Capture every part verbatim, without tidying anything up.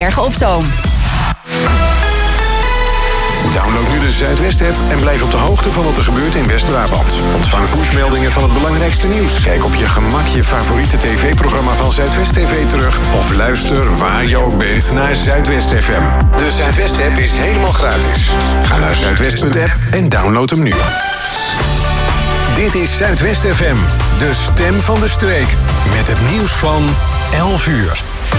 Bergen op Zoom. Download nu de Zuidwest-app en blijf op de hoogte van wat er gebeurt in West-Brabant. Ontvang pushmeldingen van het belangrijkste nieuws. Kijk op je gemak je favoriete tv-programma van Zuidwest T V terug. Of luister waar je ook bent naar Zuidwest F M. De Zuidwest-app is helemaal gratis. Ga naar zuidwest punt app en download hem nu. Dit is Zuidwest F M, de stem van de streek. Met het nieuws van elf uur.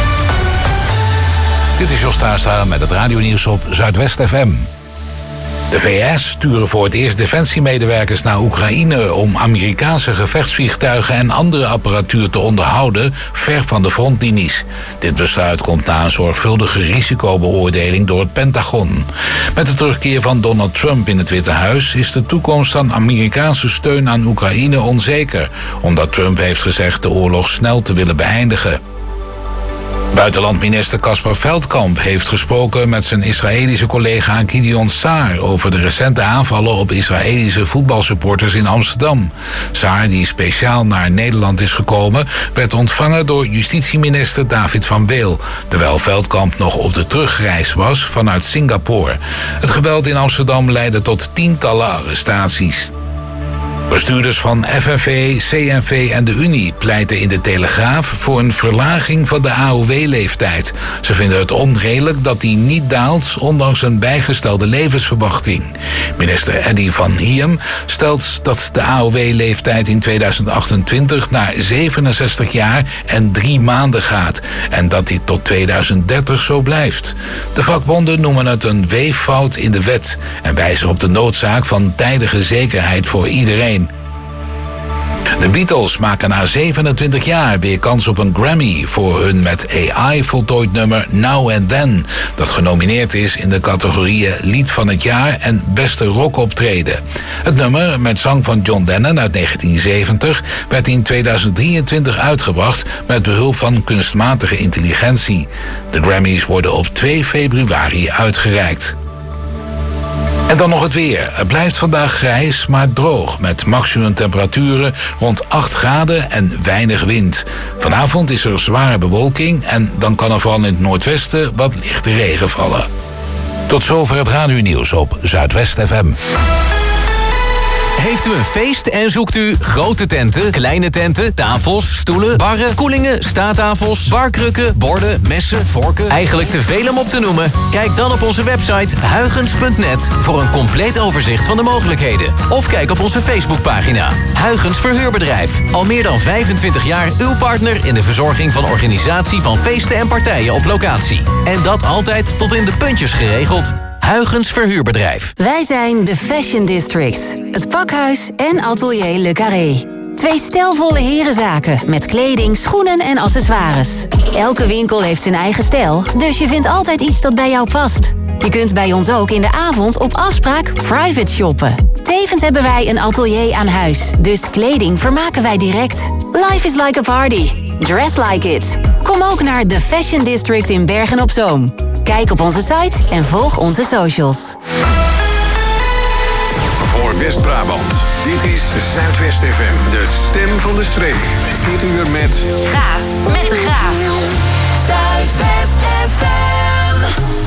Dit is Jos Taastra met het radionieuws op Zuidwest F M. De V S sturen voor het eerst defensiemedewerkers naar Oekraïne om Amerikaanse gevechtsvliegtuigen en andere apparatuur te onderhouden ver van de frontlinies. Dit besluit komt na een zorgvuldige risicobeoordeling door het Pentagon. Met de terugkeer van Donald Trump in het Witte Huis is de toekomst van Amerikaanse steun aan Oekraïne onzeker, omdat Trump heeft gezegd de oorlog snel te willen beëindigen. Buitenlandminister Caspar Veldkamp heeft gesproken met zijn Israëlische collega Gideon Saar over de recente aanvallen op Israëlische voetbalsupporters in Amsterdam. Saar, die speciaal naar Nederland is gekomen, werd ontvangen door justitieminister David van Weel, terwijl Veldkamp nog op de terugreis was vanuit Singapore. Het geweld in Amsterdam leidde tot tientallen arrestaties. Bestuurders van F N V, C N V en de Unie pleiten in de Telegraaf voor een verlaging van de A O W-leeftijd. Ze vinden het onredelijk dat die niet daalt, ondanks een bijgestelde levensverwachting. Minister Eddy van Hiem stelt dat de A O W-leeftijd in tweeduizend achtentwintig naar zevenenzestig jaar en drie maanden gaat en dat dit tot tweeduizend dertig zo blijft. De vakbonden noemen het een weeffout in de wet en wijzen op de noodzaak van tijdige zekerheid voor iedereen. De Beatles maken na zevenentwintig jaar weer kans op een Grammy voor hun met A I voltooid nummer Now and Then, dat genomineerd is in de categorieën Lied van het Jaar en Beste Rockoptreden. Het nummer, met zang van John Lennon uit negentien zeventig, werd in tweeduizend drieëntwintig uitgebracht met behulp van kunstmatige intelligentie. De Grammys worden op twee februari uitgereikt. En dan nog het weer. Het blijft vandaag grijs, maar droog, met maximumtemperaturen rond acht graden en weinig wind. Vanavond is er zware bewolking en dan kan er vooral in het noordwesten wat lichte regen vallen. Tot zover het radionieuws op Zuidwest F M. Heeft u een feest en zoekt u grote tenten, kleine tenten, tafels, stoelen, barren, koelingen, staattafels, barkrukken, borden, messen, vorken, eigenlijk te veel om op te noemen? Kijk dan op onze website huygens punt net voor een compleet overzicht van de mogelijkheden. Of kijk op onze Facebookpagina. Huygens Verhuurbedrijf. Al meer dan vijfentwintig jaar uw partner in de verzorging van organisatie van feesten en partijen op locatie. En dat altijd tot in de puntjes geregeld. Huygens Verhuurbedrijf. Wij zijn de Fashion District. Het pakhuis en atelier Le Carré. Twee stijlvolle herenzaken met kleding, schoenen en accessoires. Elke winkel heeft zijn eigen stijl, dus je vindt altijd iets dat bij jou past. Je kunt bij ons ook in de avond op afspraak private shoppen. Tevens hebben wij een atelier aan huis, dus kleding vermaken wij direct. Life is like a party. Dress like it. Kom ook naar de Fashion District in Bergen op Zoom. Kijk op onze site en volg onze socials. Voor West-Brabant, dit is Zuidwest F M, de stem van de streek. Dit uur met... Graaf met de Graaf. Zuidwest F M.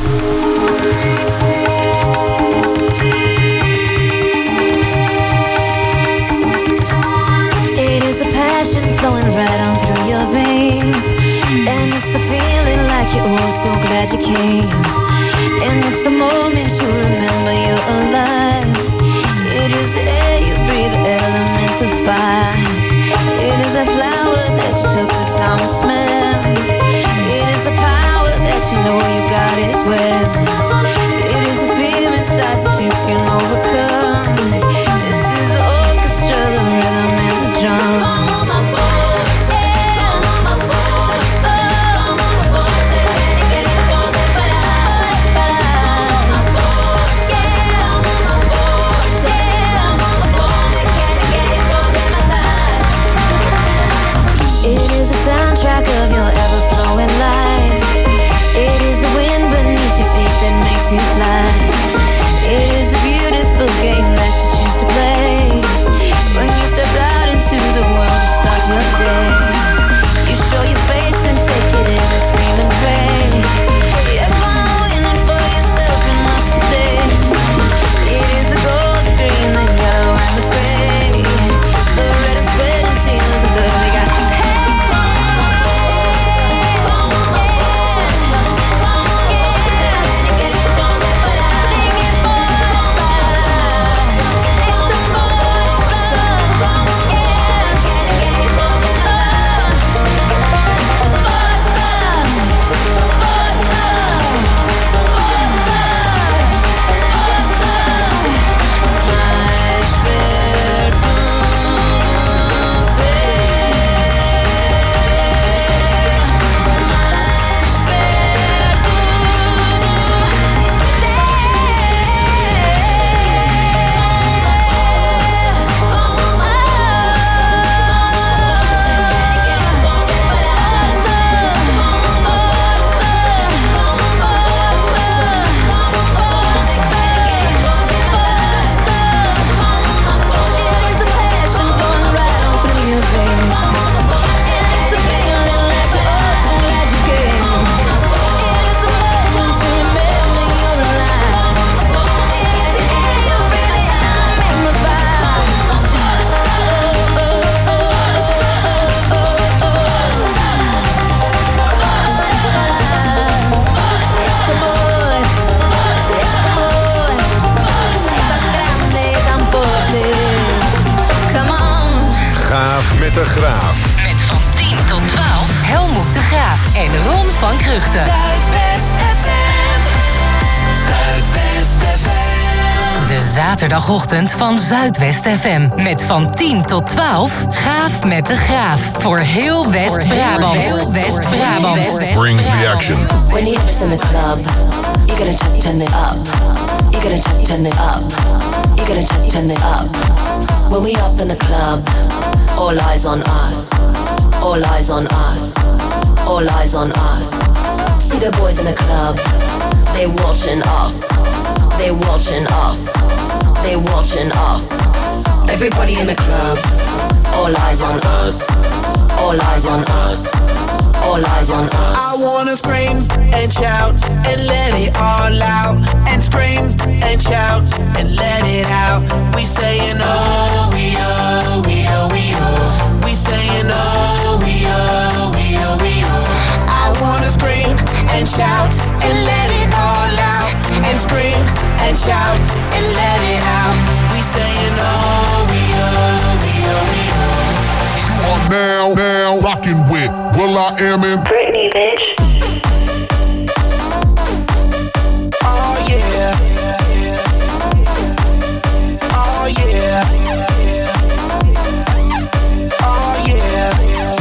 It is the passion flowing right on through your veins. And it's the feeling like you're oh so glad you came. And it's the moment you remember you're alive. It is the air you breathe, the element, the fire. It is the flower that you took the time to smell. It is the power that you know you got it well. It is the fear inside that you can overcome. This is the orchestra, the rhythm and the drum. Soundtrack of your ever-flowing life. It is the wind beneath your feet Graaf. Met van tien tot twaalf Helmoet de Graaf en Ron van Kruchten. Zuidwest F M. Zuidwest F M. De zaterdagochtend van Zuidwest F M. Met van tien tot twaalf Gaaf met de Graaf. Voor heel West-Brabant. Heel West-Brabant. Bring the action. When you in the club, you gotta turn, turn it up. You gotta turn, turn it up. You gotta turn, turn it up. When we up in the club, all eyes on us. All eyes on us. All eyes on us. See the boys in the club, they watching us. They watching us. They watching us. Everybody in the club, all eyes on us. All eyes on us. All eyes on us. I wanna scream and shout and let it all out. And scream and shout and let it out. We saying oh, we oh, we oh, we oh. We saying oh, we oh, we oh, we oh. I wanna scream and shout and let it all out. And scream and shout and let it out. We saying oh, we oh, we oh, we oh. You are now, now rocking with Will I Am in Britney, bitch. Oh yeah. Oh yeah. Oh yeah.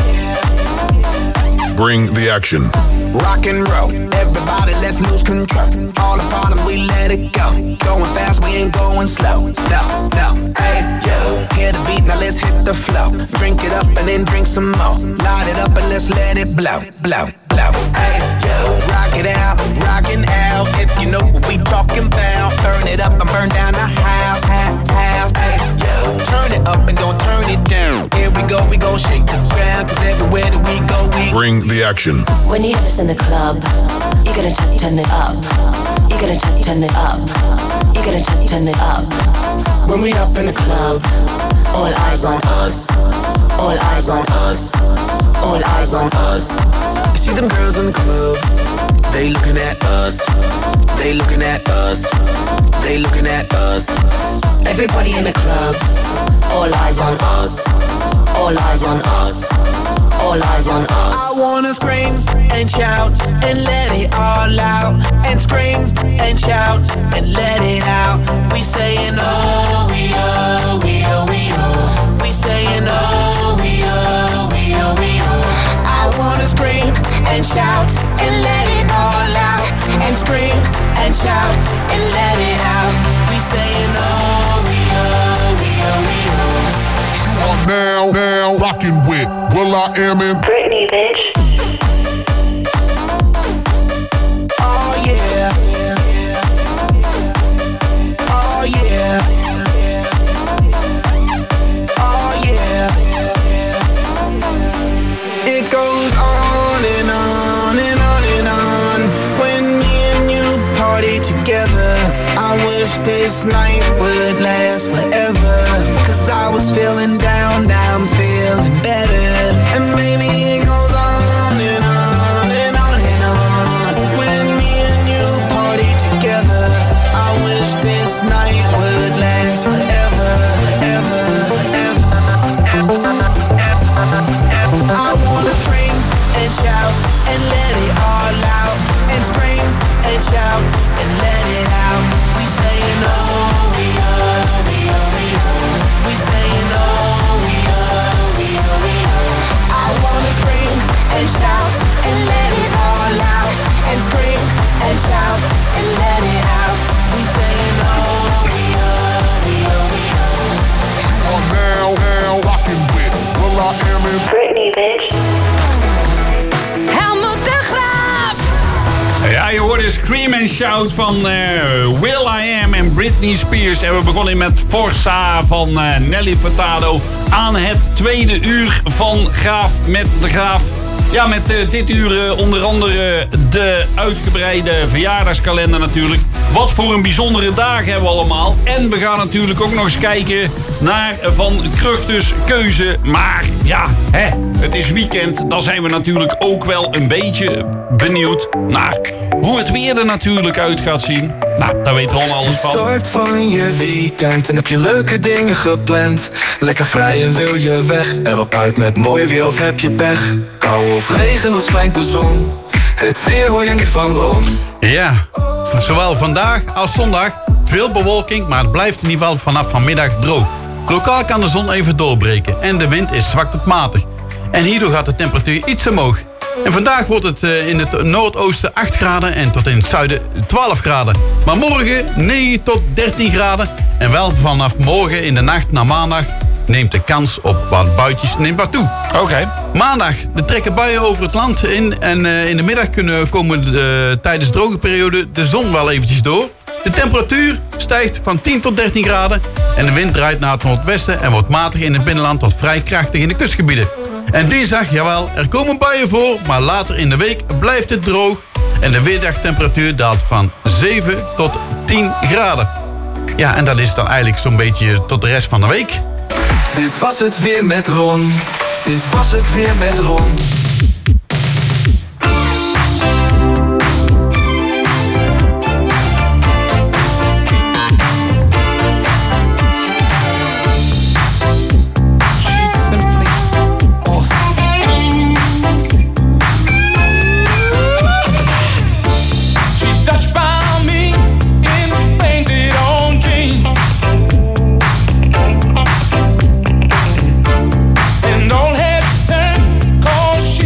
Bring the action. Rock and roll, everybody let's lose control. All the bottom we let it go. Going fast, we ain't going slow. No, no, hey, yo. Hear the beat, now let's hit the flow. Drink it up and then drink some more. Light it up and let's let it blow, blow, blow. Hey, yo. Rock it out, rockin' out. If you know what we talking about. Burn it up and burn down the house, house, house. Hey, yo. Turn it up and don't turn it down. Here we go, we gon' shake the ground. Cause everywhere that we go, we Bring the action. When you have this in the club, you gotta turn, turn it up. You gotta turn, turn it up. You gotta turn, turn it up. When we up in the club, all eyes on us. All eyes on us. All eyes on us. You see them girls in the club, they looking at us. They looking at us. They looking at us. Everybody in the club, all eyes on us. All eyes on us. All eyes on us. I wanna scream and shout and let it all out. And scream and shout and let it out. We saying oh, we oh, we oh, we oh. We saying oh, we oh, we oh, we oh. I wanna scream and shout and let it all out. And scream and shout and let it out. We saying oh, we oh, we oh, we oh. You are now, now rocking with Will I Am in Britney, bitch. Oh yeah. Oh yeah. Oh yeah. It goes on and on and on and on. When me and you party together, I wish this night would last forever. Cause I was feeling down, now I'm feeling better. And maybe it goes on and on and on and on. When me and you party together, I wish this night would last forever, forever, forever, forever, forever. I wanna scream and shout and let it all out. And scream and shout and let it out. We saying oh, we oh, we oh, we oh. We saying oh, we oh, we oh, we oh. I wanna scream and shout and let it all out. And scream and shout and let it out. We saying oh, we oh, we oh, we oh. You are now, now rocking with Will I Am in Britney, bitch. Helmoet de Graaf. Ja, je hoorde Scream and Shout van uh, Will I Am en Britney Spears. En we begonnen met Forza van uh, Nelly Furtado aan het tweede uur van Graaf met de Graaf. Ja, met uh, dit uur uh, onder andere de uitgebreide verjaardagskalender natuurlijk. wat voor een bijzondere dagen hebben we allemaal. En we gaan natuurlijk ook nog eens kijken naar Van Kruchters keuze. Maar ja, hè, het is weekend. Dan zijn we natuurlijk ook wel een beetje benieuwd naar hoe het weer er natuurlijk uit gaat zien. Nou, daar weet Ron alles van. Start van je weekend en heb je leuke dingen gepland. Lekker vrij en wil je weg. Erop uit met mooi weer of heb je pech. Kou of regen of schijnt de zon. Het weer hoor je niet van Ron. Ja, zowel vandaag als zondag veel bewolking, maar het blijft in ieder geval vanaf vanmiddag droog. Lokaal kan de zon even doorbreken en de wind is zwak tot matig. En hierdoor gaat de temperatuur iets omhoog. En vandaag wordt het in het noordoosten acht graden en tot in het zuiden twaalf graden. Maar morgen negen tot dertien graden. En wel vanaf morgen in de nacht naar maandag neemt de kans op wat buitjes neemt wat toe. Oké. Okay. Maandag, er trekken buien over het land in. En uh, in de middag kunnen komen uh, tijdens de droge periode de zon wel eventjes door. De temperatuur stijgt van tien tot dertien graden. En de wind draait naar het noordwesten en wordt matig in het binnenland tot vrij krachtig in de kustgebieden. En dinsdag, jawel, er komen buien voor, maar later in de week blijft het droog. En de middagtemperatuur daalt van zeven tot tien graden. Ja, en dat is dan eigenlijk zo'n beetje tot de rest van de week. Dit was het weer met Ron. Dit was het weer met Ron. Don't hesitate, 'cause she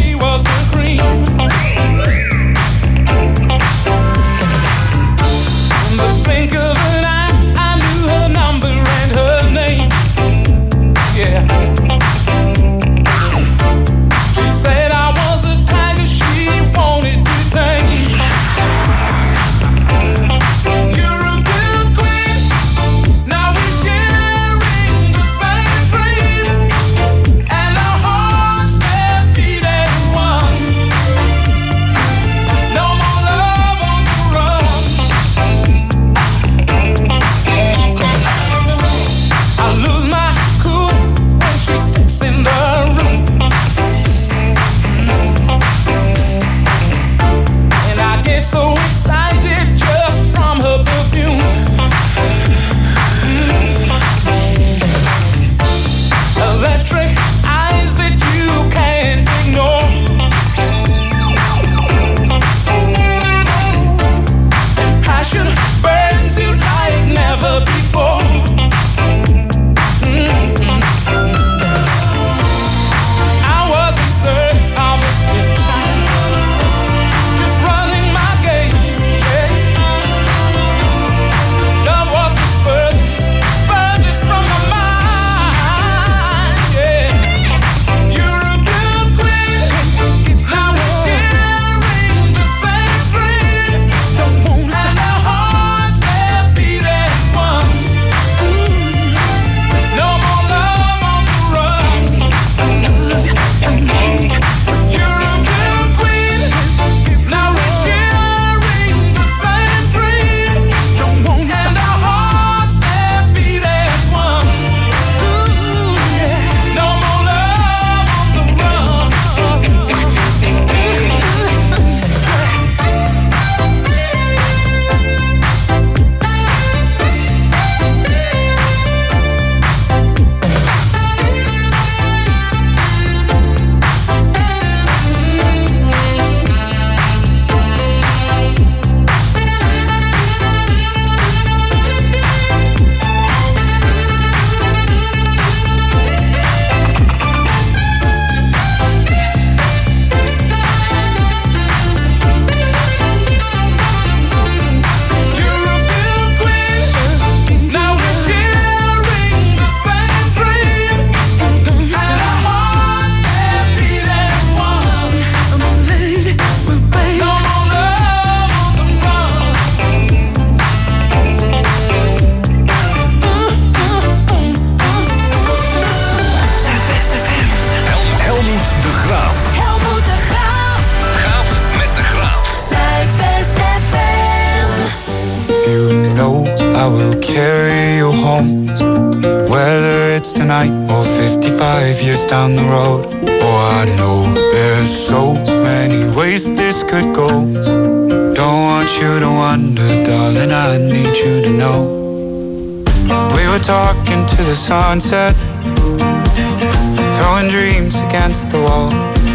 I will carry you home. Whether it's tonight or fifty-five years down the road. Oh, I know there's so many ways this could go. Don't want you to wonder, darling, I need you to know. We were talking to the sunset, throwing dreams against the wall.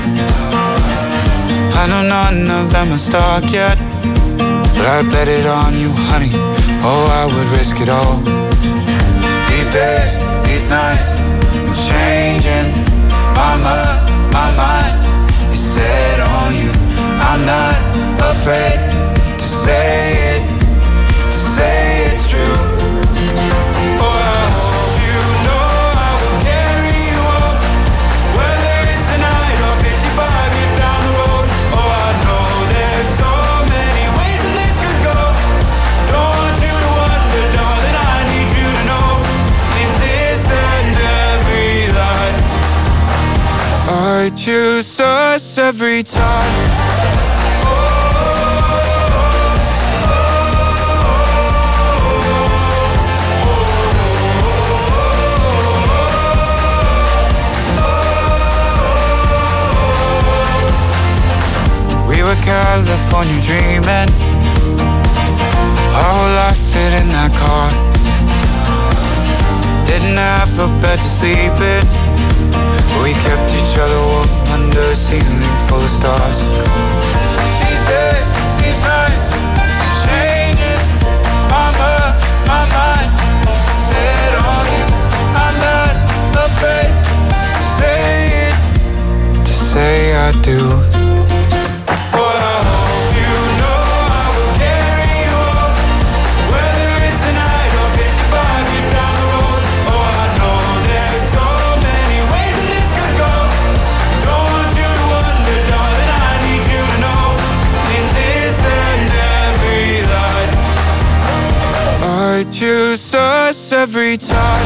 I know none of them are stuck yet, but I bet it on you, honey. Oh, I would risk it all. These days, these nights, I'm changing my mind, my mind is set on you. I'm not afraid to say it, to say it's true. Oh, I hope you know I will carry you home. Whether it's tonight or fifty-five years down the road. Oh, I know there's so many ways that this could go. Don't want you to wonder, darling, I need you to know. In this and every life, I choose us every time. We were California dreaming, our whole life fit in that car. Didn't have a bed to sleep in, we kept each other warm under a ceiling full of stars. These days, these nights, I'm changing my mind, my mind set on you. I'm not afraid to say it, to say I do. I choose us every time.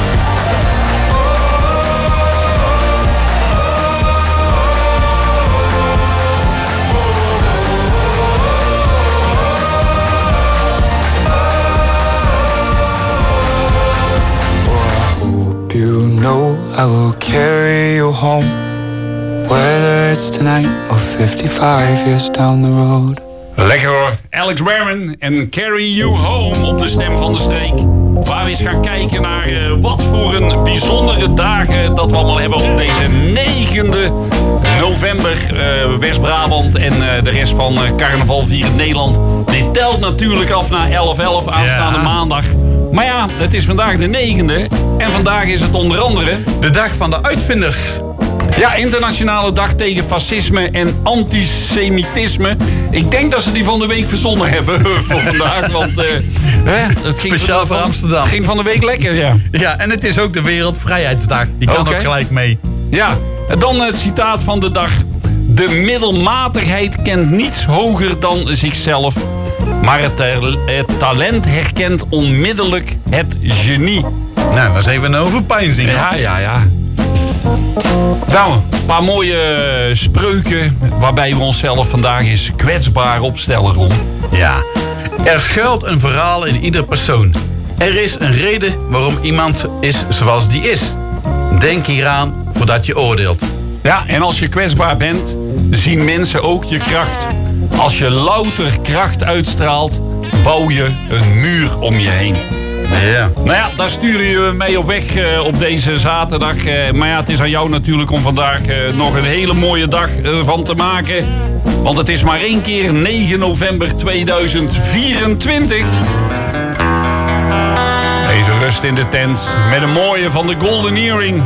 You know I will carry you home. Whether it's tonight or fifty-five years down the road. Lekker hoor, Alex Warren en Carry You Home op de Stem van de Streek. Waar we eens gaan kijken naar uh, wat voor een bijzondere dagen dat we allemaal hebben op deze negende november. Uh, West-Brabant en uh, de rest van uh, carnaval vierend Nederland. Dit telt natuurlijk af naar elf elf aanstaande ja. maandag. Maar ja, het is vandaag de negende en vandaag is het onder andere de dag van de uitvinders. Ja, internationale dag tegen fascisme en antisemitisme. Ik denk dat ze die van de week verzonnen hebben voor vandaag. Want uh, het ging speciaal van, voor Amsterdam. Het ging van de week lekker, ja. Ja, en het is ook de Wereldvrijheidsdag. Die kan okay. ook gelijk mee. Ja, en dan het citaat van de dag. De middelmatigheid kent niets hoger dan zichzelf. Maar het, het talent herkent onmiddellijk het genie. Nou, dat is even een overpeinzing. Ja, ja, ja. Nou, een paar mooie spreuken waarbij we onszelf vandaag eens kwetsbaar opstellen, Ron. Ja, er schuilt een verhaal in ieder persoon. Er is een reden waarom iemand is zoals die is. Denk hieraan voordat je oordeelt. Ja, en als je kwetsbaar bent, zien mensen ook je kracht. Als je louter kracht uitstraalt, bouw je een muur om je heen. Ja. Nou ja, daar sturen je mee op weg uh, op deze zaterdag. Uh, maar ja, het is aan jou natuurlijk om vandaag uh, nog een hele mooie dag uh, van te maken. Want het is maar één keer negen november tweeduizend vierentwintig. Even rust in de tent met een mooie van de Golden Earring.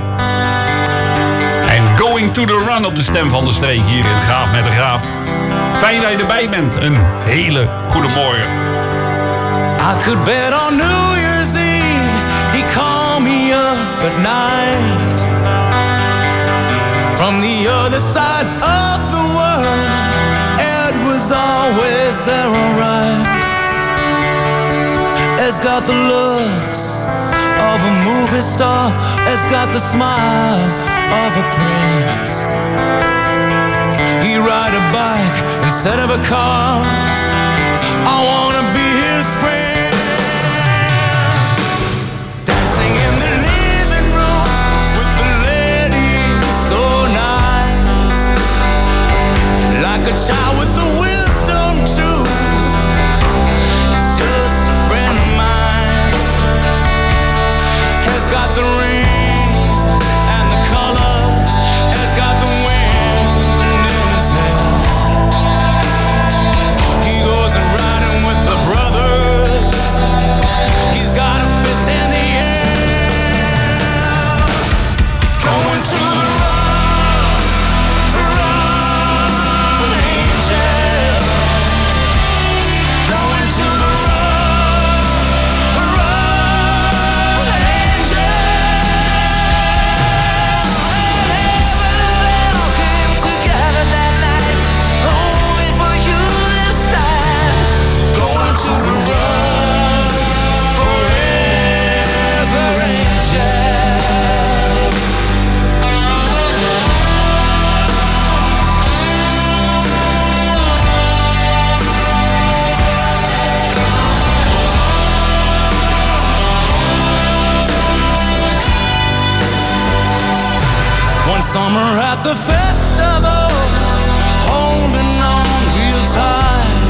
En Going to the Run op de Stem van de Streek hier in Graaf met de Graaf. Fijn dat je erbij bent. Een hele goede morgen. I could bet on New Year's Eve he called me up at night from the other side of the world. Ed was always there, alright. Ed's got the looks of a movie star. Ed's got the smile of a prince. He ride a bike instead of a car. I wanna be his friend. Summer at the festival, holding on real tight.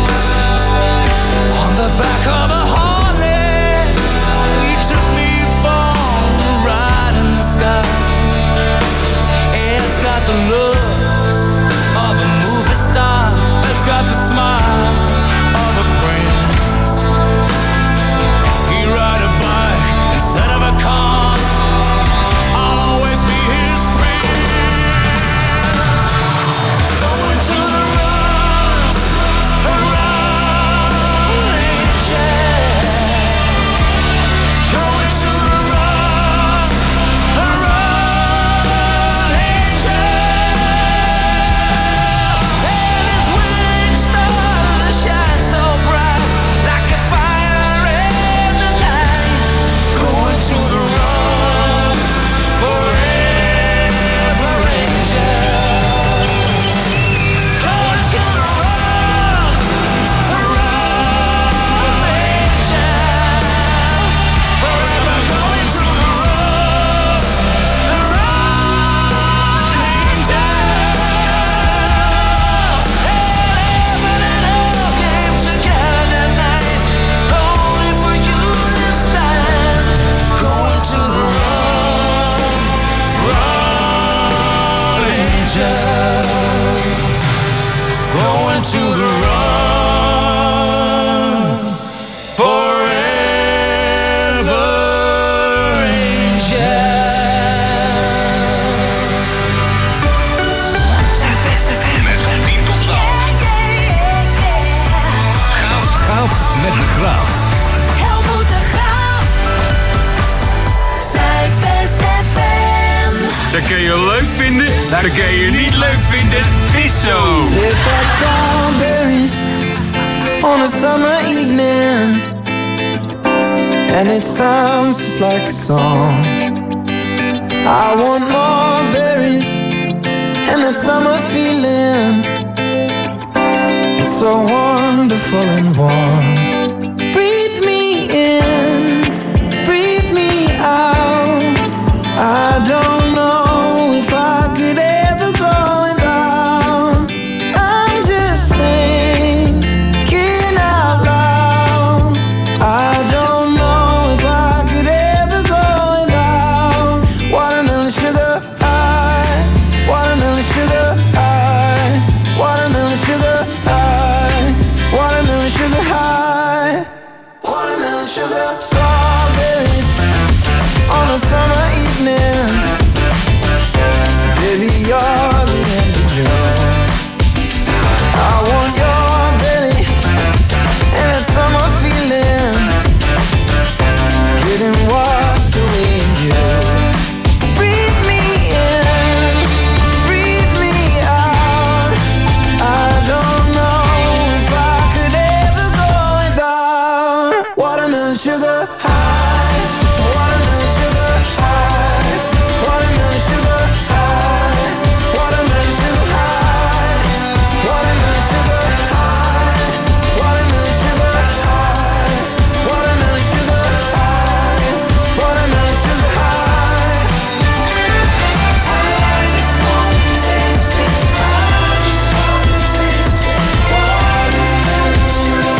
On the back of a Harley, he took me for a ride in the sky. It's got the looks of a movie star. It's got the smile of a prince. He ride a bike instead of a car. I'll always be his friend. Going to the run, a running jet. Going to the run, a running jet. And his wings start to shine so bright, like a fire in the night. Going to the run, forever angel. Going to the run, run angel. Forever going to the run, run angel. Heaven and hell came together that night, only for you this time. Going to the run, run angel. Going to the run, forever angel. Zuidwest F M met tien tot twaalf. Gaaf met de Graaf. Helmoet de Graaf. Zuidwest F M. Dat kun je leuk vinden, dat kun je niet leuk vinden. Het is zo. It's like strawberries on a summer evening, and it sounds just like a song. I want more berries and that summer feeling. It's so wonderful and warm. Breathe me in, breathe me out. I don't know if I could ever go without. I'm just thinking out loud. I don't know if I could ever go without watermelon sugar high, watermelon sugar high, watermelon sugar high, watermelon sugar high, watermelon sugar. Strawberries on a summer evening. Baby, you're the end of June. I want your belly and that summer feeling, getting washed away in you. Breathe me in, breathe me out. I don't know if I could ever go without watermelon sugar high, watermelon sugar high, watermelon sugar high, watermelon sugar high, watermelon sugar high, watermelon sugar high, watermelon sugar high, watermelon sugar high. I just wanna taste it, I just wanna taste it, watermelon sugar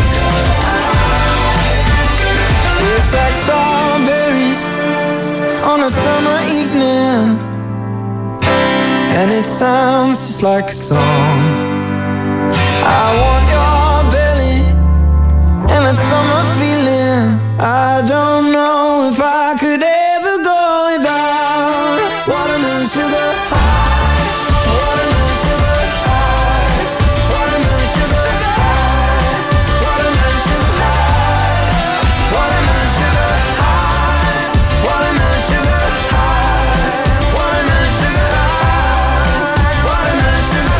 high. Tastes like strawberries on a summer evening, and it sounds just like a song. I want your belly and that summer feeling. I don't know if I could ever go without watermelon sugar high, watermelon sugar high, watermelon sugar high, watermelon sugar high, watermelon sugar high, watermelon sugar high, watermelon sugar high, watermelon sugar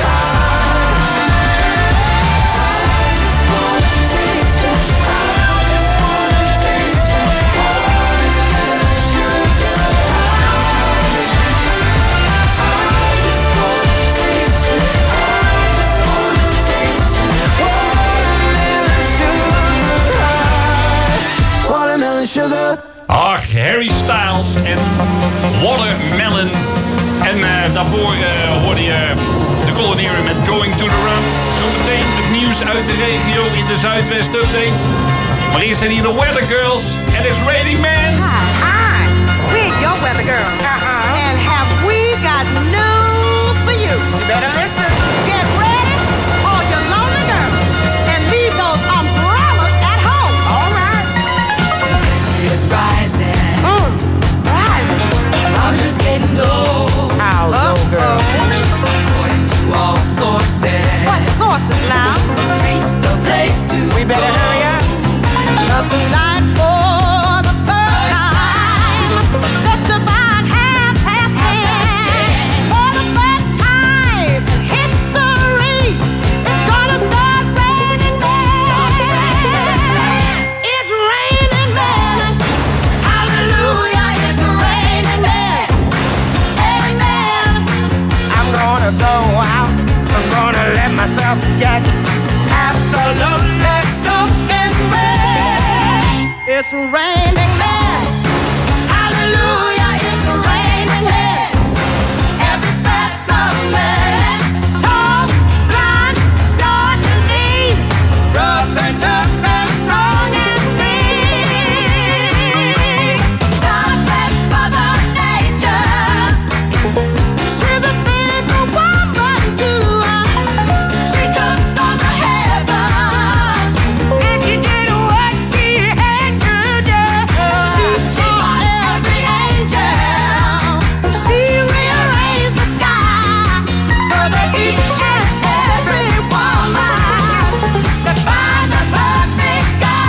Ach, Harry Styles en Watermelon En uh, daarvoor uh, hoorde je de Colonary met Going to the Run. Zometeen het nieuws uit de regio in de Zuidwest Update. Maar eerst zijn hier de Weather Girls. And it's raining man. Hi, hi. We're your Weather Girls. Uh-huh. And have we got news for you. You better listen. Get ready, all your lonely girls. And leave those umbrellas at home. All right. It's rising. Mm, rising. I'm just getting low. How low, girl? According to all sources. What sources now? The streets, the place to We better go. hurry up. Cause tonight for the first time, just about half past ten. For the first time in history, it's gonna start raining men. It's raining men. Hallelujah, it's raining men. Amen. I'm gonna go out. I'm gonna let myself get absolutely soaking wet. It's raining men. Hallelujah, it's raining men. Every specimen, tall, blind, dark and neat, rough and tough and strong and weak. God bless Mother Nature. She's a simple woman too. She took on the heaven, and she did what she had to do. She, she bought every angel. She rearranged the sky so that each and every woman could find the perfect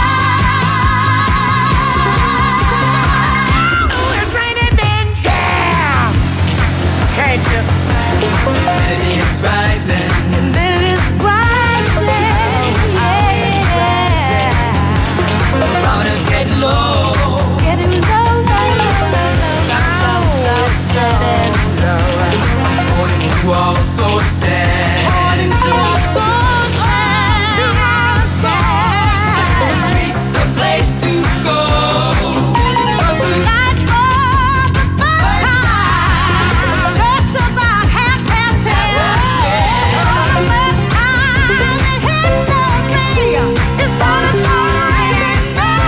guy. Ooh, it's raining men, yeah. Can't you? And it's rising. And then it's rising, yeah. The barometer's getting low. It's getting low, low, low, low, low, low, low. According to all sources. According to all sources, The streets, the place to go. tonight for the first time, just about half past ten. For the first time in history, it's gonna start raining men.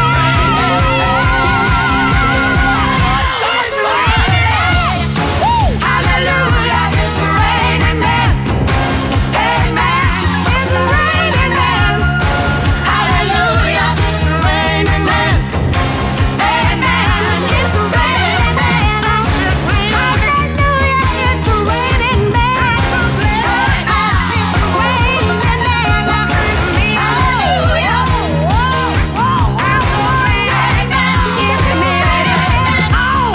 It's raining. Woo! Hallelujah, it's raining men. Amen. It's raining men. Hallelujah, it's raining men. Amen. It's raining men. Hallelujah, it's raining men. It's raining men. Hallelujah. Whoa, whoa, amen. It's raining. Oh,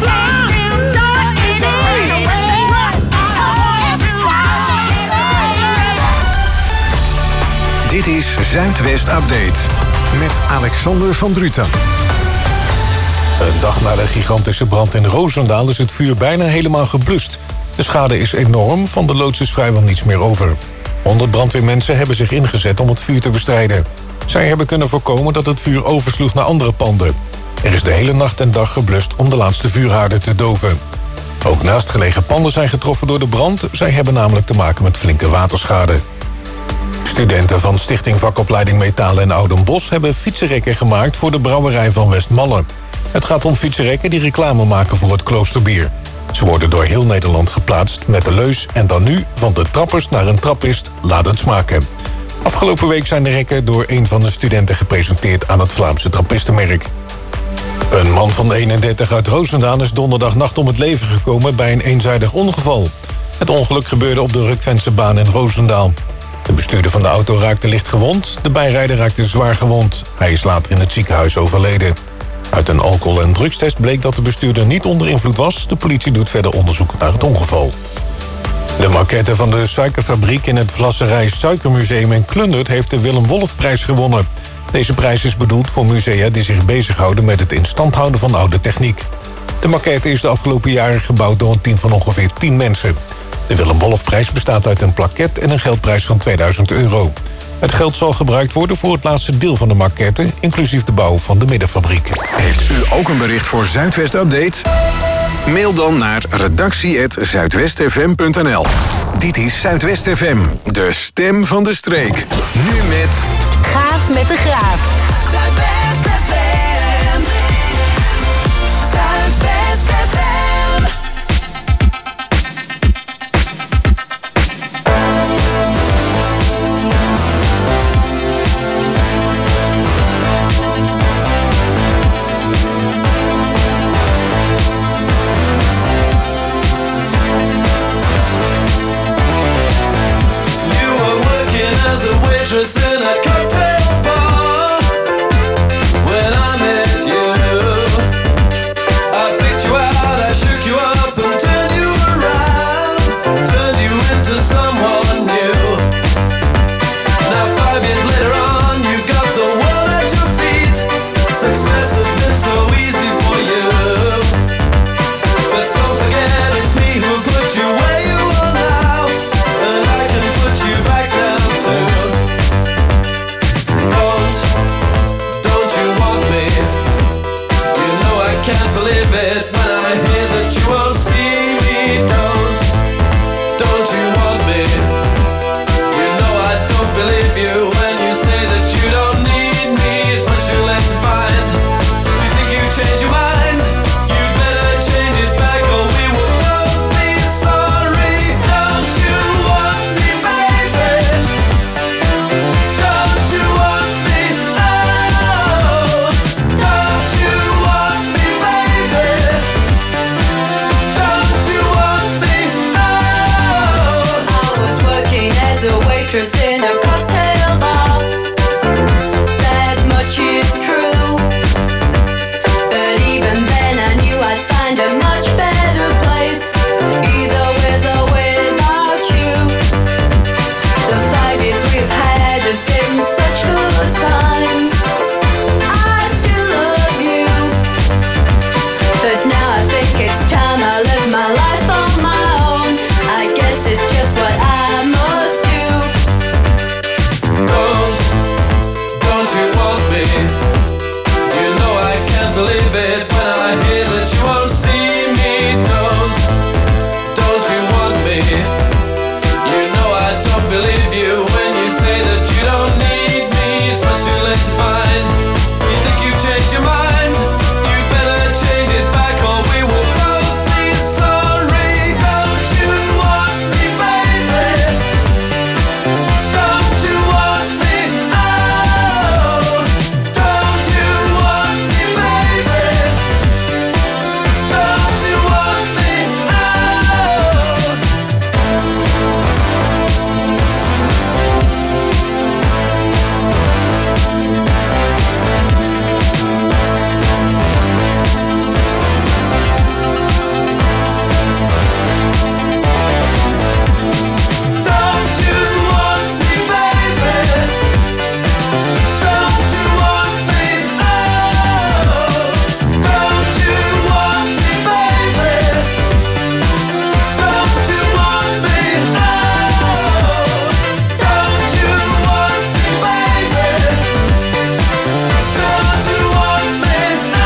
Dit is Zuidwest Update met Alexander van Druten. Een dag na de gigantische brand in Roosendaal is het vuur bijna helemaal geblust. De schade is enorm, van de loods is vrijwel niets meer over. honderd brandweermensen hebben zich ingezet om het vuur te bestrijden. Zij hebben kunnen voorkomen dat het vuur oversloeg naar andere panden. Er is de hele nacht en dag geblust om de laatste vuurhaarden te doven. Ook naastgelegen panden zijn getroffen door de brand. Zij hebben namelijk te maken met flinke waterschade. Studenten van Stichting Vakopleiding Metalen en Oudenbosch hebben fietsenrekken gemaakt voor de brouwerij van Westmalle. Het gaat om fietsenrekken die reclame maken voor het kloosterbier. Ze worden door heel Nederland geplaatst met de leus en dan nu van de trappers naar een trappist, laat het smaken. Afgelopen week zijn de rekken door een van de studenten gepresenteerd aan het Vlaamse trappistenmerk. Een man van eenendertig uit Roosendaal is donderdagnacht om het leven gekomen bij een eenzijdig ongeval. Het ongeluk gebeurde op de Rukvensebaan in Roosendaal. De bestuurder van de auto raakte licht gewond, de bijrijder raakte zwaar gewond. Hij is later in het ziekenhuis overleden. Uit een alcohol- en drugstest bleek dat de bestuurder niet onder invloed was. De politie doet verder onderzoek naar het ongeval. De maquette van de suikerfabriek in het Vlasserij Suikermuseum in Klundert heeft de Willem Wolfprijs gewonnen. Deze prijs is bedoeld voor musea die zich bezighouden met het in stand houden van oude techniek. De maquette is de afgelopen jaren gebouwd door een team van ongeveer tien mensen. De Willem Wolfprijs bestaat uit een plaquette en een geldprijs van tweeduizend euro. Het geld zal gebruikt worden voor het laatste deel van de maquette, inclusief de bouw van de middenfabriek. Heeft u ook een bericht voor Zuidwest Update? Mail dan naar redactie apenstaartje zuidwest f m punt n l. Dit is Zuidwest F M, de stem van de streek. Nu met... Gaaf met de Graaf. Zuidwest F M. Zuidwest F M. As a waitress in a cocktail bar, when I met you, I picked you out, I shook you up and turned you around, turned you into someone new. Now five years later on, you've got the world at your feet. Success has been so easy for you, but don't forget it's me who put you where you are now, and I can put you back now too. Don't, don't you want me? You know I can't believe it when I hear that you won't see me. Don't, don't you want me? You know I don't believe you when you say that you don't need me. It's much too late to find. You think you change your mind? You better change it back or we will both be sorry. Don't you want me, baby? Don't you want me? Oh, don't you want me, baby? Don't you want me? Oh. I was working as a waitress in a cocktail bar. That much is true. But even then I knew I'd find a much better place, either with or without you. The five years we've had have been such good times. I still love you, but now I think it's time I live my life on my own. I guess it's just what I must do. Don't, don't you want me? You know I can't believe it when I hear that you won't see me. Don't, don't you want me? You know I don't believe you when you say that you don't need me. It's much too late to find. You think you've changed your mind? You better change it back or we will both be sorry. Don't you want me, baby? Don't you want me? Oh, don't you want me, baby? Don't you want me? Don't you want me, baby? Don't you want me? Oh, don't you want me, baby? Don't you want me? Oh, don't you want me, baby? Don't you want me?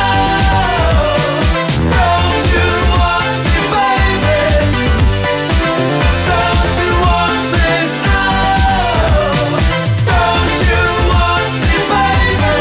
Oh, don't you want me, baby? Don't you want me? Oh, don't you want me, baby?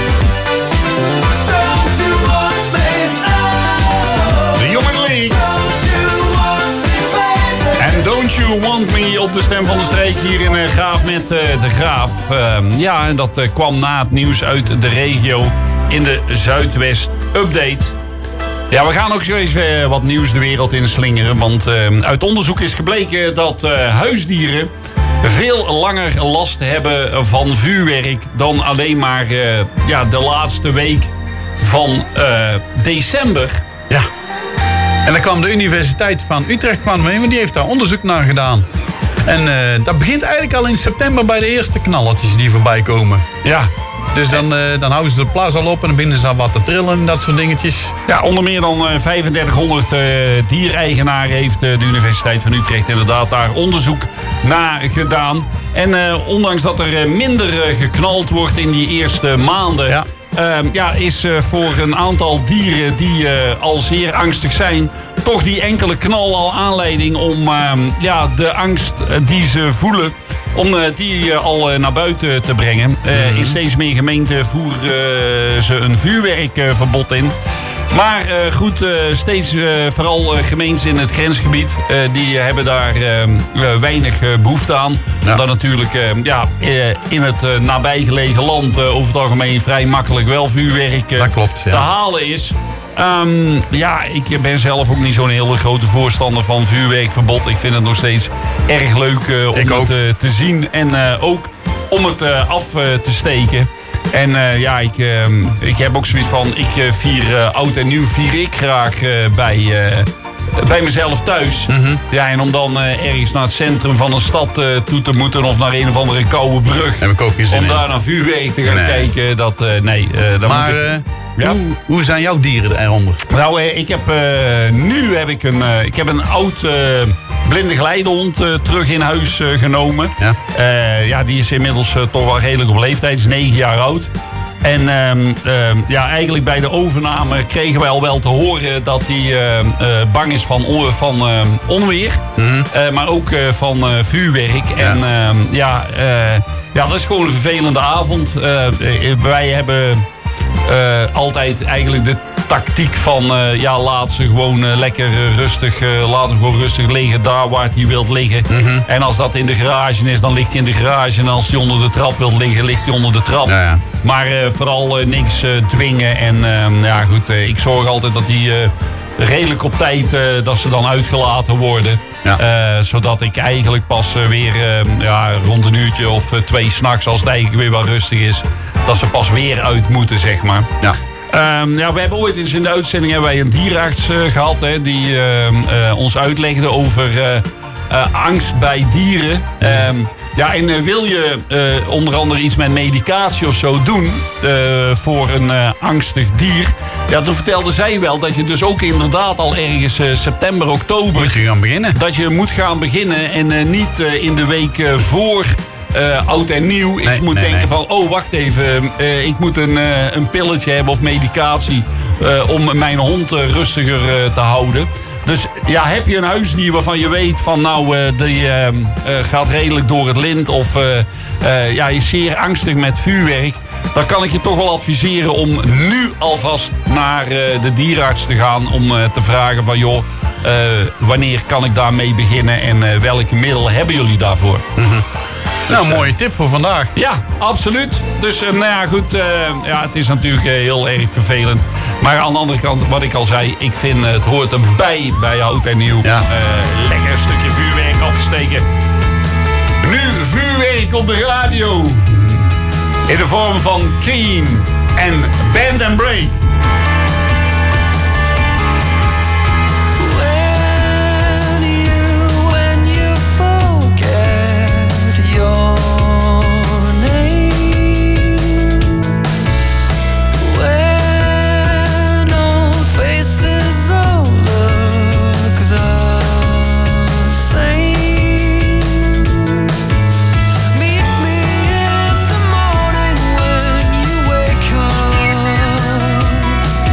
Don't you want me? Oh, De Human League. don't you want me, baby? En Don't You Want Me op de stem van de streek hier in eh, Graaf met eh, de Graaf. Ehm, ja, en dat eh, kwam na het nieuws uit de regio in de Zuidwest Update. Ja, we gaan ook zo eens eh, wat nieuws de wereld in slingeren. Want eh, uit onderzoek is gebleken dat eh, huisdieren veel langer last hebben van vuurwerk dan alleen maar eh, ja, de laatste week van eh, december. Ja. En dan kwam de Universiteit van Utrecht kwam mee, want die heeft daar onderzoek naar gedaan. En uh, dat begint eigenlijk al in september bij de eerste knalletjes die voorbij komen. Ja. Dus dan, uh, dan houden ze de plaats al op en dan beginnen ze al wat te trillen en dat soort dingetjes. Ja, onder meer dan uh, vijfendertighonderd uh, diereigenaren heeft uh, de Universiteit van Utrecht inderdaad daar onderzoek naar gedaan. En uh, ondanks dat er uh, minder uh, geknald wordt in die eerste maanden, ja. um, ja, is uh, voor een aantal dieren die uh, al zeer angstig zijn, toch die enkele knal al aanleiding om um, ja, de angst uh, die ze voelen, om uh, die uh, al uh, naar buiten te brengen. Uh, mm-hmm. In steeds meer gemeenten voeren uh, ze een vuurwerkverbod in. Maar uh, goed, uh, steeds uh, vooral uh, gemeentes in het grensgebied, uh, die hebben daar uh, uh, weinig uh, behoefte aan. Ja. Omdat natuurlijk uh, ja, uh, in het uh, nabijgelegen land uh, over het algemeen vrij makkelijk wel vuurwerk uh, dat klopt, ja. te halen is. Um, ja, ik ben zelf ook niet zo'n hele grote voorstander van vuurwerkverbod. Ik vind het nog steeds erg leuk uh, om het uh, te zien en uh, ook om het uh, af uh, te steken. En uh, ja, ik, uh, ik heb ook zoiets van, ik uh, vier uh, oud en nieuw vier ik graag uh, bij, uh, bij mezelf thuis. Mm-hmm. Ja, en om dan uh, ergens naar het centrum van een stad uh, toe te moeten of naar een of andere koude brug. Heb ik ook geen zin om in. daar naar vuurwerk te gaan nee. kijken, dat uh, nee. Uh, dan maar moet ik, uh, ja? hoe, hoe zijn jouw dieren eronder? Nou, uh, ik heb uh, nu heb ik een, uh, ik heb een oud uh, blinde geleidehond uh, terug in huis uh, genomen. Ja? Uh, ja, die is inmiddels uh, toch wel redelijk op leeftijd, is negen jaar oud. En um, um, ja, eigenlijk bij de overname kregen wij al wel te horen dat hij uh, uh, bang is van, on, van uh, onweer. Mm-hmm. Uh, maar ook uh, van uh, vuurwerk. Ja. En uh, ja, uh, ja, dat is gewoon een vervelende avond. Uh, wij hebben uh, altijd eigenlijk de tactiek van uh, ja, laat ze gewoon uh, lekker uh, rustig, uh, laat hem gewoon rustig liggen daar waar hij wilt liggen. Mm-hmm. En als dat in de garage is, dan ligt hij in de garage. En als hij onder de trap wilt liggen, ligt hij onder de trap. Ja, ja. Maar uh, vooral uh, niks uh, dwingen. En uh, ja, goed, uh, ik zorg altijd dat die uh, redelijk op tijd uh, dat ze dan uitgelaten worden. Ja. Uh, zodat ik eigenlijk pas uh, weer uh, ja, rond een uurtje of uh, twee 's nachts, als het eigenlijk weer wel rustig is, dat ze pas weer uit moeten, zeg maar. Ja. Um, ja, we hebben ooit eens in de uitzending hebben wij een dierenarts uh, gehad, hè, die uh, uh, ons uitlegde over uh, uh, angst bij dieren. Um, ja, en uh, wil je uh, onder andere iets met medicatie of zo doen uh, voor een uh, angstig dier? Ja, toen vertelde zij wel dat je dus ook inderdaad al ergens uh, september, oktober, moet je gaan beginnen. Dat je moet gaan beginnen en uh, niet uh, in de week uh, voor Uh, oud en nieuw. Nee, ik moet nee, denken nee. van, oh wacht even, uh, ik moet een, uh, een pilletje hebben of medicatie uh, om mijn hond uh, rustiger uh, te houden. Dus ja, heb je een huisdier waarvan je weet van nou, uh, die uh, uh, gaat redelijk door het lint of uh, uh, ja, je is zeer angstig met vuurwerk, dan kan ik je toch wel adviseren om nu alvast naar uh, de dierenarts te gaan om uh, te vragen van joh, uh, wanneer kan ik daarmee beginnen en uh, welke middelen hebben jullie daarvoor? Mm-hmm. Dus, nou, mooie tip voor vandaag. Ja, absoluut. Dus uh, nou ja, goed. Uh, ja, het is natuurlijk uh, heel erg vervelend. Maar aan de andere kant, wat ik al zei, ik vind uh, het hoort erbij bij oud en nieuw. Ja. Uh, lekker een stukje vuurwerk afsteken. Nu vuurwerk op de radio. In de vorm van Keen en Bend and Break. Meet me in the morning when you wake up.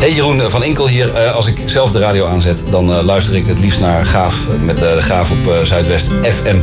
Hey Jeroen van Inkel hier. Uh, als ik zelf de radio aanzet, dan uh, luister ik het liefst naar Gaaf. Met uh, de Gaaf op uh, Zuidwest F M.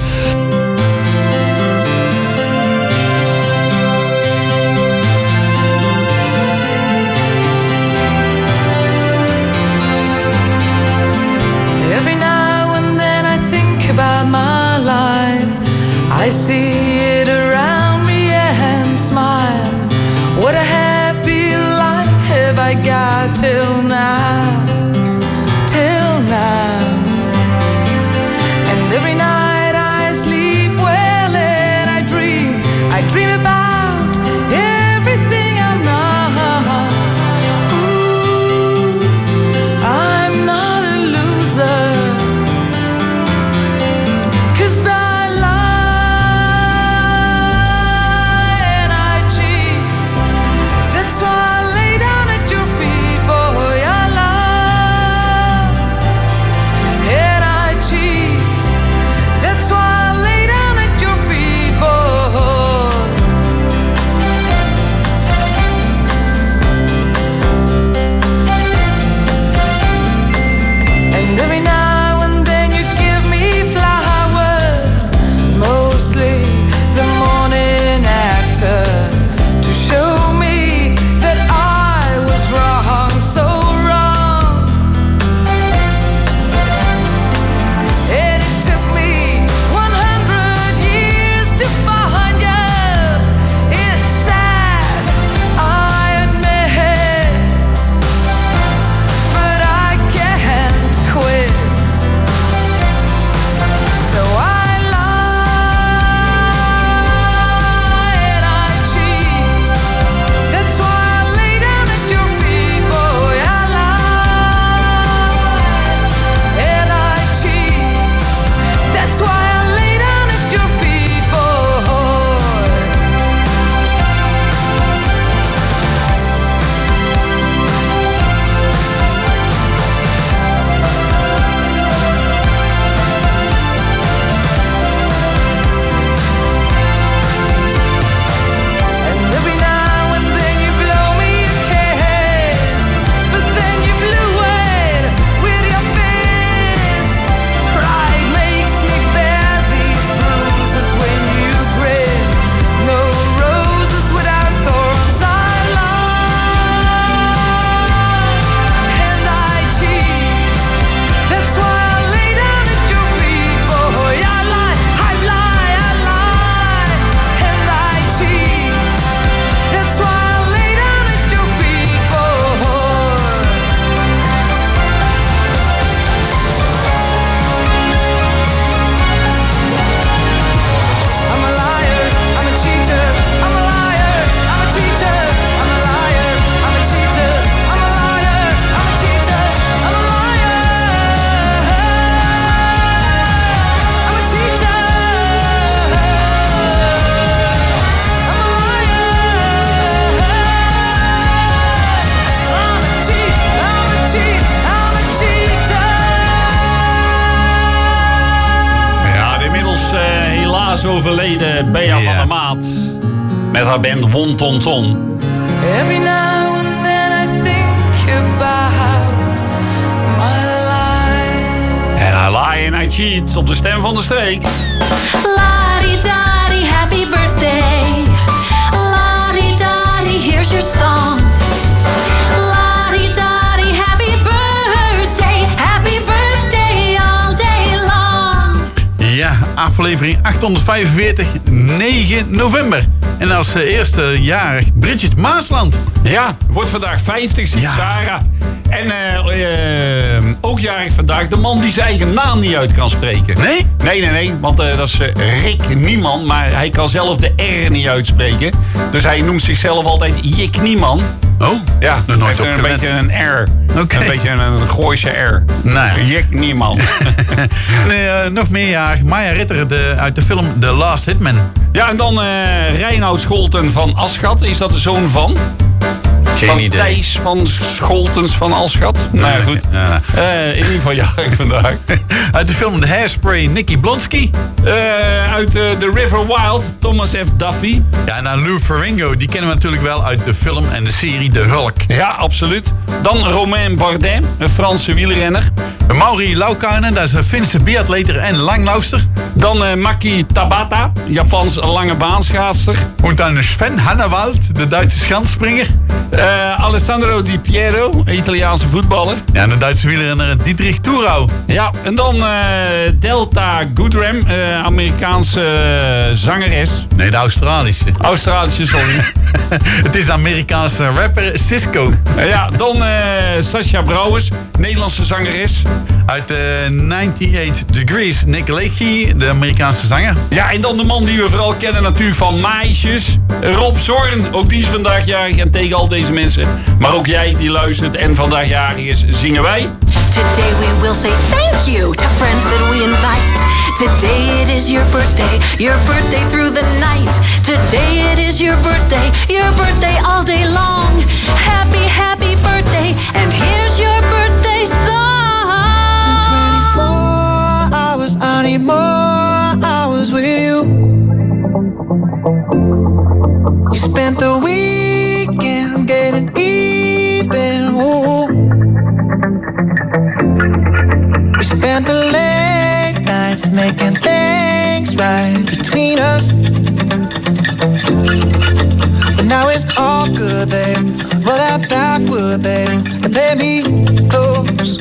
Every now and then I think about my life. I see it around me and smile. What a happy life have I got till now, till now. And every night I sleep well and I dream, I dream about everything I'm not. Ooh, I'm not a loser, 'cause I lie and I cheat. That's why I lay down at your feet, boy, I lie and I cheat. That's why I lay down at your feet, boy. And every now and then you give me flowers, mostly the morning after, to show me that I was wrong, so wrong. And it took me one hundred years to find you. It's sad, I admit, but I can't quit. So I lie and I cheat. That's why I lay down at your feet, boy. I lie and I cheat. That's why I lay down at your feet, boy. And every now and then you blow me a kiss, but then you blew it with your fist. Pride makes me bear these bruises when you grin. No roses without thorns. I lie and I cheat. That's why I lay down at your feet, boy. I lie, I lie, I lie and I cheat. That's why I lay down at your feet, boy. I'm a liar, I'm a cheater. I'm a liar, I'm a cheater. I'm a liar, I'm a cheater. I'm a liar, I'm a cheater. I'm a liar, I'm a cheater. I'm a liar, I'm a cheat, I'm a cheat, I'm a cheater. Ja, de inmiddels eh, helaas overleden Bea van der Maat. Met haar band Won Ton Ton. Every now and then I think about my life. En I lie and I cheat op de stem van de streek. La-di-da-di, happy birthday. La-di-da-di, here's your song. La-di-da-di, happy birthday. Happy birthday all day long. Ja, aflevering achthonderdvijfenveertig, negen november. En als uh, eerste jarig Bridget Maasland. Ja, wordt vandaag vijftig, ziet Sarah. En uh, uh, ook jarig vandaag de man die zijn eigen naam niet uit kan spreken. Nee? Nee, nee, nee, want uh, dat is uh, Rick Nieman, maar hij kan zelf de R niet uitspreken. Dus hij noemt zichzelf altijd Jik Nieman. Oh, ja, nog nooit heeft een opgelet. beetje een R. Oké. Een beetje een, een Gooise R. Nee. Jik Nieman. nee, uh, nog meer jarig. Maya Ritter de, uit de film The Last Hitman. Ja, en dan uh, Reinoud Scholten van Aschat. Is dat de zoon van? Geen van idee. Thijs van Scholtens van Alschat. Nou ja, goed. Ja. Uh, in ieder geval jarig vandaag. Uit de film The Hairspray, Nicky Blonsky. Uh, uit uh, The River Wild, Thomas F. Duffy. Ja, en dan Lou Ferrigno, die kennen we natuurlijk wel uit de film en de serie De Hulk. Ja, absoluut. Dan Romain Bardet, een Franse wielrenner. Mauri Laukainen, dat is een Finse biatleter en langlauster. Dan uh, Maki Tabata, Japans lange baanschaatster. En dan Sven Hannawald, de Duitse schansspringer. Uh, Alessandro Di Piero, Italiaanse voetballer. Ja, en de Duitse wielrenner Dietrich Thurau. Ja, en dan uh, Delta Goodrem, uh, Amerikaanse uh, zangeres. Nee, de Australische. Australische, sorry. Het is de Amerikaanse rapper Cisco. Uh, ja, dan uh, Sascha Brouwers, Nederlandse zangeres. Uit uh, negenennegentig Degrees, Nick Leachy, de Amerikaanse zanger. Ja, en dan de man die we vooral kennen natuurlijk van Meisjes. Rob Zorn, ook die is vandaag jarig. En tegen al deze mensen, maar ook jij die luistert en vandaag jarig is, zingen wij. Today we will say thank you to friends that we invite. Today it is your birthday, your birthday through the night. Today it is your birthday, your birthday all day long. Happy, happy birthday, and here's your birthday song. twenty-four hours, I need more hours with you. You spent the weekend getting even, ooh. We spent the late nights making things right between us. But now it's all good, babe. Roll that backward, babe, and play me close.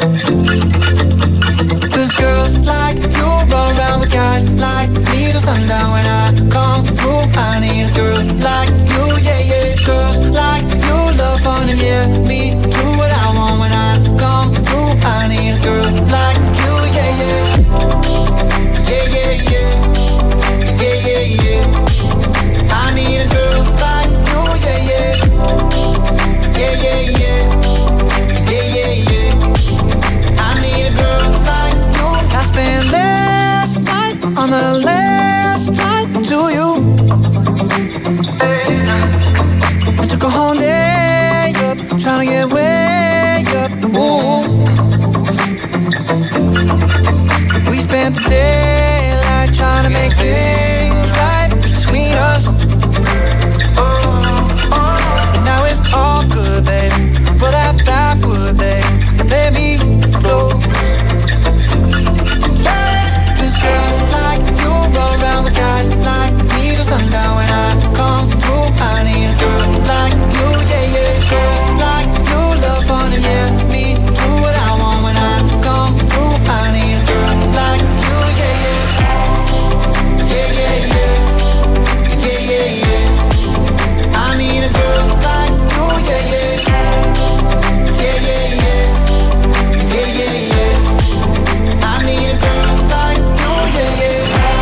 Cause girls like you run around with guys like me till sundown. When I come through, I need a girl like you, yeah, yeah. Girls like you love fun and yeah, me do what I want. When I come through, I need a girl like you, yeah, yeah. Yeah, yeah, yeah. Yeah, yeah, yeah. I need a girl like you, yeah, yeah. Yeah, yeah, yeah. Yeah, yeah, yeah. I need a girl like you. I spent last night on the last flight to you. I took a whole day up, trying to get way up. Ooh. We spent the daylight trying to make things right between us. And now it's all good, babe. Roll that backward, babe, and play me close. Cause girls like you run around with guys like me till sundown. When I come through, I need a girl like you, yeah, yeah. Girls like you love fun and yeah, me do what I want. When I come through, I need a girl like you, yeah, yeah. Yeah, yeah, yeah. Yeah, yeah, yeah. I need a girl like you, yeah, yeah. Yeah, yeah, yeah. Yeah, yeah, yeah. I need a girl like you, yeah, yeah.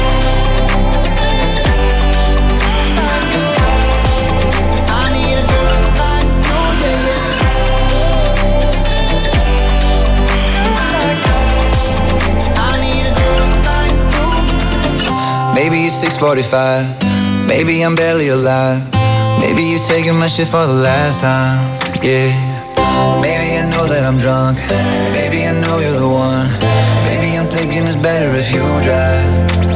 I need a girl like you, yeah, yeah. I need a girl like you. Maybe it's six forty-five, maybe I'm barely alive. Maybe you taking my shit for the last time, yeah. Maybe I know that I'm drunk, maybe I know you're the one. Maybe I'm thinking it's better if you drive.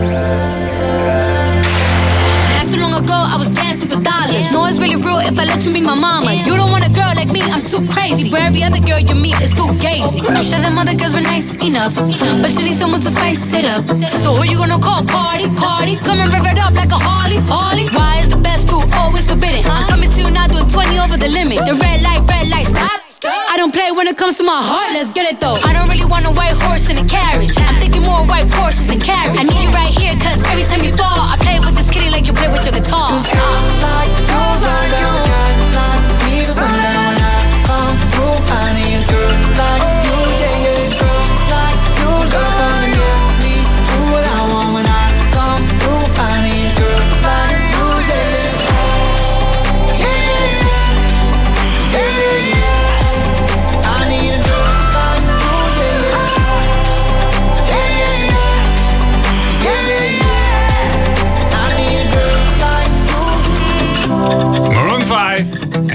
Not too long ago, I was dancing for dollars. No, it's really real if I let you be my mama. You don't want a girl like me, I'm too crazy. Where every other girl you meet is too gazy. I'm sure them other girls were nice enough, but you need someone to spice it up. So who you gonna call? Cardi, Cardi. Come and rev it up like a Harley, Harley. Why is the best food always forbidden? I'm coming to you now doing twenty over the limit. The red light, red light, stop. I don't play when it comes to my heart, let's get it though. I don't really want a white horse in a carriage. I'm thinking more white Porsches and carriage. I need you right here, cause every time you fall, I play with this kitty like you play with your guitar. Cause girls like you, like you, guys like me till sundown. When I come through, I need a girl like you, yeah, yeah. Girls like you, love fun and yeah, me do what I want. When I come through, I need a girl like you, yeah, yeah. Yeah, yeah, yeah. Yeah, yeah, yeah. I need a girl like you, yeah, yeah. Yeah, yeah, yeah.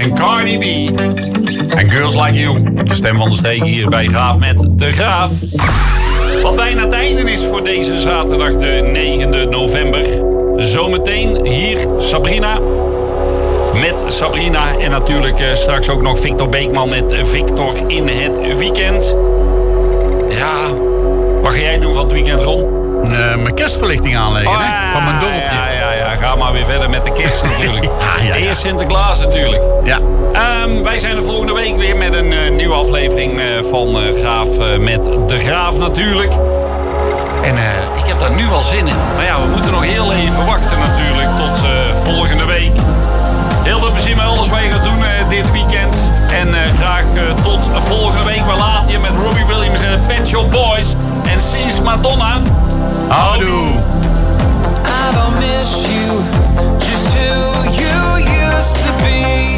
en Cardi B. En Girls Like You. Op de stem van de streek hier bij Graaf met De Graaf. Wat bijna het einde is voor deze zaterdag de negende november. Zometeen hier Sabrina. Met Sabrina. En natuurlijk uh, straks ook nog Victor Beekman met uh, Victor in het weekend. Ja, wat ga jij doen van het weekend, Ron? Uh, mijn kerstverlichting aanleggen, oh, hè? Van mijn dorpje. Ja, ja, ja, ga maar weer verder met de kerst natuurlijk. ja, ja, ja. Eerst Sinterklaas natuurlijk. Ja. Um, wij zijn er volgende week weer met een uh, nieuwe aflevering uh, van uh, Graaf uh, met De Graaf natuurlijk. En uh, ik heb daar nu al zin in. Maar ja, we moeten nog heel even wachten natuurlijk tot uh, volgende week. Heel veel plezier met alles wat je gaat doen uh, dit weekend. En uh, graag uh, tot volgende week. We laten je met Robbie Williams en de Pet Shop Boys. En Sis Madonna. Houdoe. I don't miss you, just who you used to be.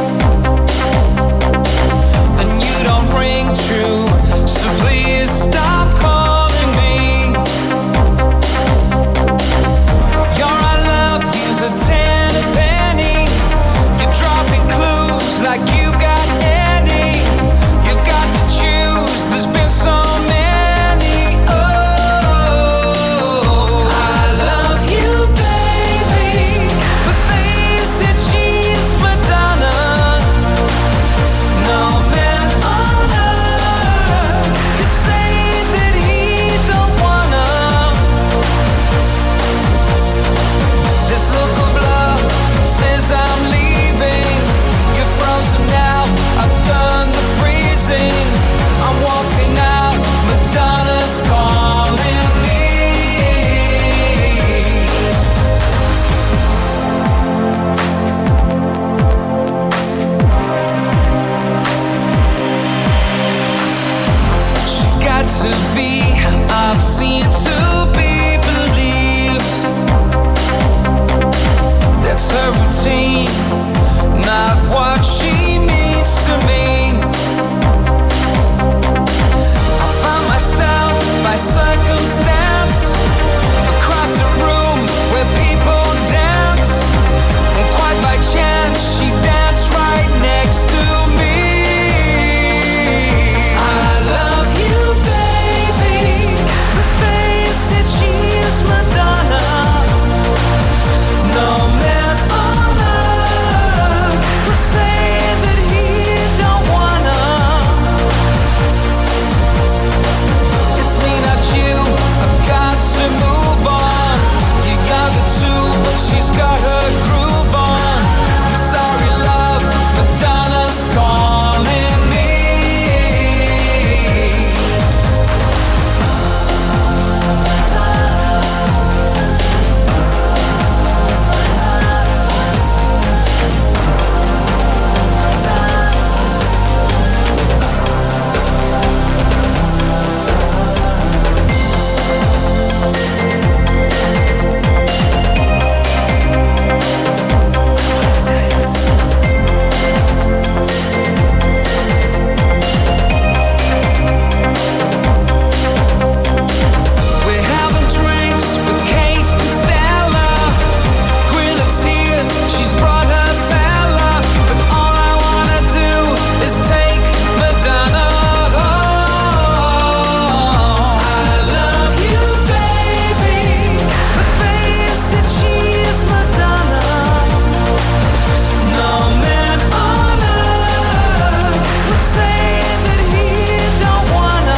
And you don't ring true, so please stop calling me. Your I love you's a ten a penny. You're dropping clues like you got any. You've got to choose, there's been so many. To be obscene, to be believed. That's her routine, not what she means to me. I found myself by circumstance across a room where people dance, and quite by chance she danced right next to me. I love you, baby. The face that she is Madonna. No man on earth would say that he don't wanna. It's me, not you. I've got to move on. You got the two, but she's got her groove on. I'm sorry, love. Madonna's calling me. We're having drinks with Kate and Stella. Gwinnet's here, she's brought her fella. But all I wanna do is take Madonna home. I love you, baby. The face that she is Madonna. No man on earth would say that he don't wanna.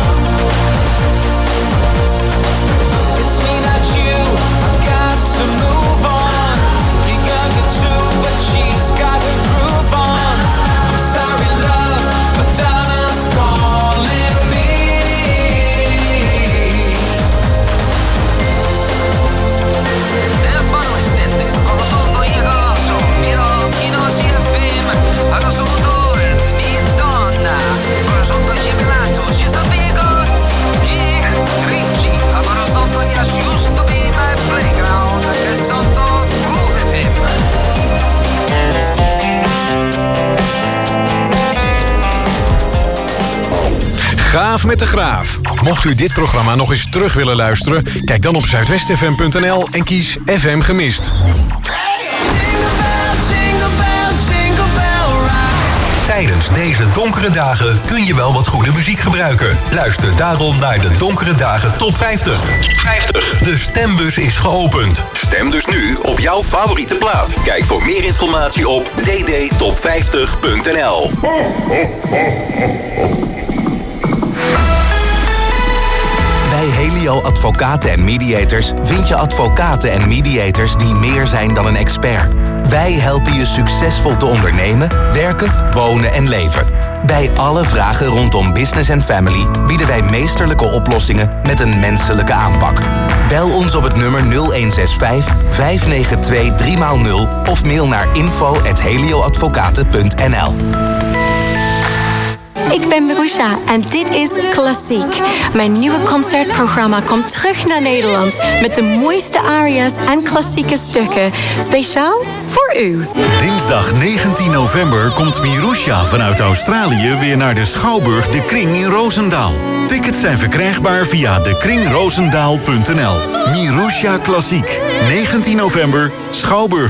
It's me, not you. I've got to move on. You got the two, but she's got her groove on. I'm sorry, love. Madonna's calling me. E poi non estende, come sotto io colosso, miro chi non si è film, allo sotto mi donna, come sotto ci pianto, ci sapico, chi ricci, allora sotto io giusto prima e playground, e sotto groove film. Graaf met de Graaf. Mocht u dit programma nog eens terug willen luisteren, kijk dan op zuidwest f m punt n l en kies F M Gemist. Jingle bell, jingle bell, jingle bell Tijdens deze donkere dagen kun je wel wat goede muziek gebruiken. Luister daarom naar de Donkere Dagen Top vijftig. De stembus is geopend. Stem dus nu op jouw favoriete plaat. Kijk voor meer informatie op d d top vijftig punt n l. Bij Helio Advocaten en Mediators vind je advocaten en mediators die meer zijn dan een expert. Wij helpen je succesvol te ondernemen, werken, wonen en leven. Bij alle vragen rondom business en family bieden wij meesterlijke oplossingen met een menselijke aanpak. Bel ons op het nummer nul een zes vijf, vijf negen twee, drie nul of mail naar info at helioadvocaten punt n l. Ik ben Marusha en dit is Klassiek. Mijn nieuwe concertprogramma komt terug naar Nederland met de mooiste aria's en klassieke stukken. Speciaal voor u. Dinsdag negentien november komt Mirusha vanuit Australië weer naar de Schouwburg De Kring in Roosendaal. Tickets zijn verkrijgbaar via de kring roosendaal punt n l. Mirusha Klassiek. negentien november, Schouwburg